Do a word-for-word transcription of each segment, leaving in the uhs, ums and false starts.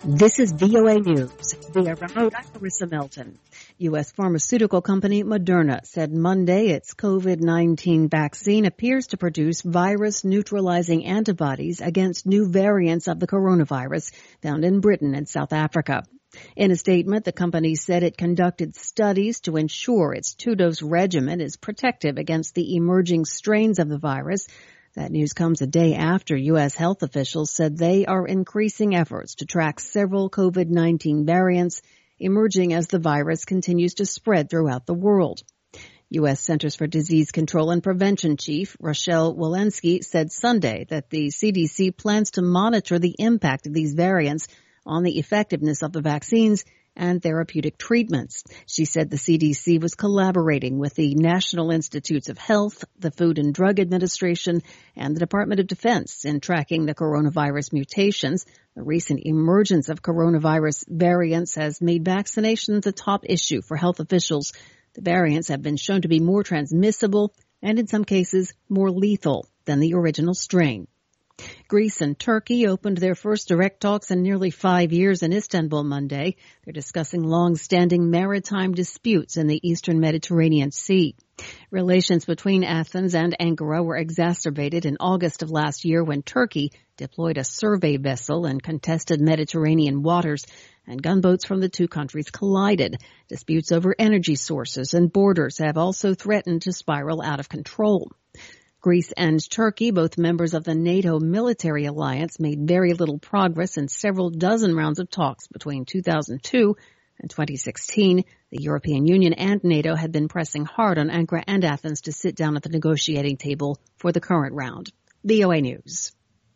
This is V O A News. Via remote, I'm Marissa Melton. U S pharmaceutical company Moderna said Monday its COVID nineteen vaccine appears to produce virus-neutralizing antibodies against new variants of the coronavirus found in Britain and South Africa. In a statement, the company said it conducted studies to ensure its two-dose regimen is protective against the emerging strains of the virus. That news comes a day after U S health officials said they are increasing efforts to track several COVID nineteen variants emerging as the virus continues to spread throughout the world. U S Centers for Disease Control and Prevention Chief Rochelle Walensky said Sunday that the C D C plans to monitor the impact of these variants on the effectiveness of the vaccines and therapeutic treatments. She said the C D C was collaborating with the National Institutes of Health, the Food and Drug Administration, and the Department of Defense in tracking the coronavirus mutations. The recent emergence of coronavirus variants has made vaccinations a top issue for health officials. The variants have been shown to be more transmissible and, in some cases, more lethal than the original strain. Greece and Turkey opened their first direct talks in nearly five years in Istanbul Monday. They're discussing long-standing maritime disputes in the eastern Mediterranean Sea. Relations between Athens and Ankara were exacerbated in August of last year when Turkey deployed a survey vessel in contested Mediterranean waters and gunboats from the two countries collided. Disputes over energy sources and borders have also threatened to spiral out of control. Greece and Turkey, both members of the NATO military alliance, made very little progress in several dozen rounds of talks between two thousand two and twenty sixteen. The European Union and NATO had been pressing hard on Ankara and Athens to sit down at the negotiating table for the current round. V O A News.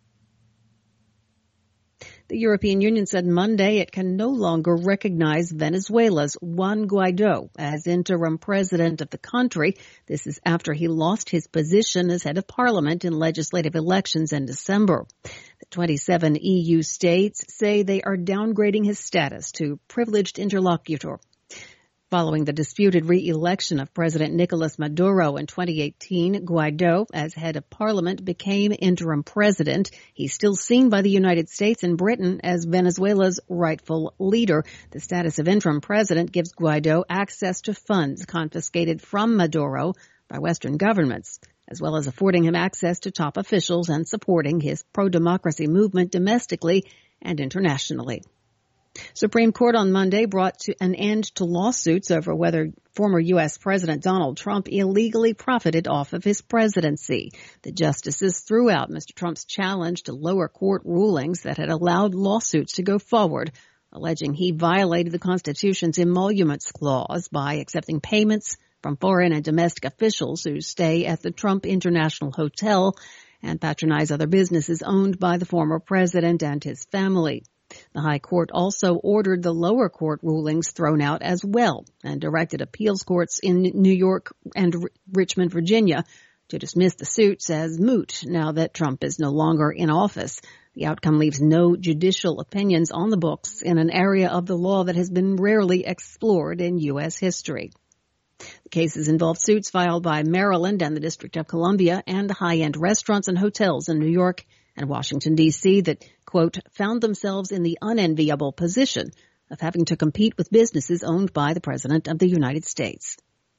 The European Union said Monday it can no longer recognize Venezuela's Juan Guaido as interim president of the country. This is after he lost his position as head of parliament in legislative elections in December. The twenty-seven E U states say they are downgrading his status to privileged interlocutor. Following the disputed re-election of President Nicolas Maduro in twenty eighteen, Guaido, as head of parliament, became interim president. He's still seen by the United States and Britain as Venezuela's rightful leader. The status of interim president gives Guaido access to funds confiscated from Maduro by Western governments, as well as affording him access to top officials and supporting his pro-democracy movement domestically and internationally. Supreme Court on Monday brought to an end to lawsuits over whether former U S President Donald Trump illegally profited off of his presidency. The justices threw out Mister Trump's challenge to lower court rulings that had allowed lawsuits to go forward, alleging he violated the Constitution's emoluments clause by accepting payments from foreign and domestic officials who stay at the Trump International Hotel and patronize other businesses owned by the former president and his family. The High Court also ordered the lower court rulings thrown out as well and directed appeals courts in New York and R- Richmond, Virginia, to dismiss the suits as moot now that Trump is no longer in office. The outcome leaves no judicial opinions on the books in an area of the law that has been rarely explored in U S history. The cases involve suits filed by Maryland and the District of Columbia and high-end restaurants and hotels in New York and Washington, D C that, quote, found themselves in the unenviable position of having to compete with businesses owned by the President of the United States.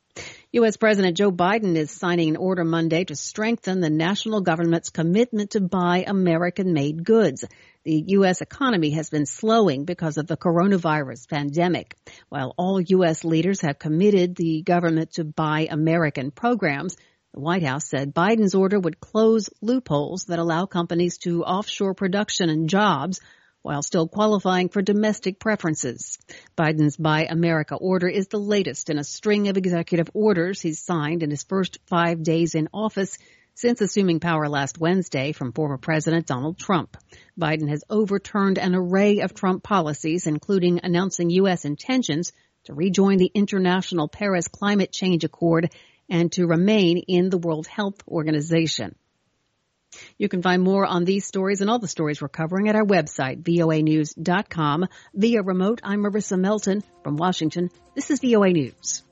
U S. President Joe Biden is signing an order Monday to strengthen the national government's commitment to buy American-made goods. The U S economy has been slowing because of the coronavirus pandemic. While all U S leaders have committed the government to buy American programs, the White House said Biden's order would close loopholes that allow companies to offshore production and jobs while still qualifying for domestic preferences. Biden's Buy America order is the latest in a string of executive orders he's signed in his first five days in office since assuming power last Wednesday from former President Donald Trump. Biden has overturned an array of Trump policies, including announcing U S intentions to rejoin the International Paris Climate Change Accord and to remain in the World Health Organization. You can find more on these stories and all the stories we're covering at our website, V O A news dot com. Via remote, I'm Marissa Melton from Washington. This is V O A News.